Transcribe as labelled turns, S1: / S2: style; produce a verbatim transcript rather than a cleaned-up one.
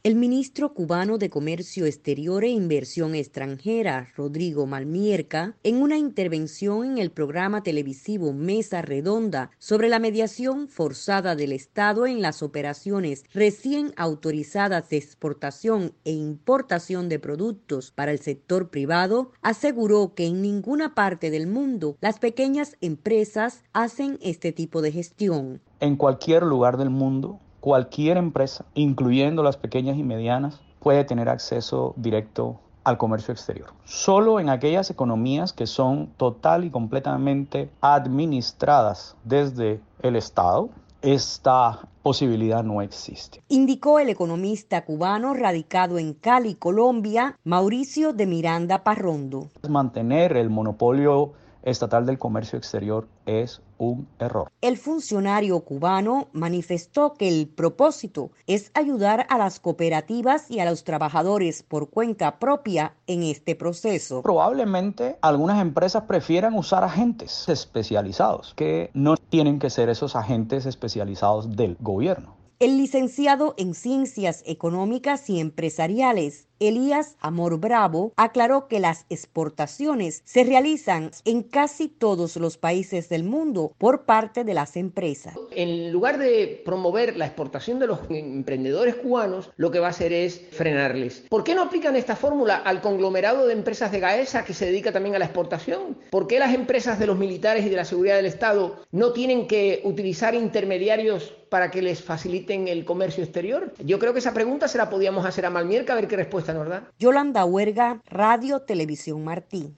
S1: El ministro cubano de Comercio Exterior e Inversión Extranjera, Rodrigo Malmierca, en una intervención en el programa televisivo Mesa Redonda sobre la mediación forzada del Estado en las operaciones recién autorizadas de exportación e importación de productos para el sector privado, aseguró que en ninguna parte del mundo las pequeñas empresas hacen este tipo de gestión.
S2: En cualquier lugar del mundo, cualquier empresa, incluyendo las pequeñas y medianas, puede tener acceso directo al comercio exterior. Solo en aquellas economías que son total y completamente administradas desde el Estado, esta posibilidad no existe.
S1: Indicó el economista cubano radicado en Cali, Colombia, Mauricio de Miranda Parrondo.
S2: Mantener el monopolio estatal del comercio exterior es un error.
S1: El funcionario cubano manifestó que el propósito es ayudar a las cooperativas y a los trabajadores por cuenta propia en este proceso.
S2: Probablemente algunas empresas prefieran usar agentes especializados que no tienen que ser esos agentes especializados del gobierno.
S1: El licenciado en Ciencias Económicas y Empresariales, Elías Amor Bravo, aclaró que las exportaciones se realizan en casi todos los países del mundo por parte de las empresas.
S3: En lugar de promover la exportación de los emprendedores cubanos, lo que va a hacer es frenarles. ¿Por qué no aplican esta fórmula al conglomerado de empresas de Gaesa que se dedica también a la exportación? ¿Por qué las empresas de los militares y de la seguridad del Estado no tienen que utilizar intermediarios para que les faciliten el comercio exterior? Yo creo que esa pregunta se la podíamos hacer a Malmierca a ver qué respuesta nos da.
S1: Yolanda Huerga, Radio Televisión Martí.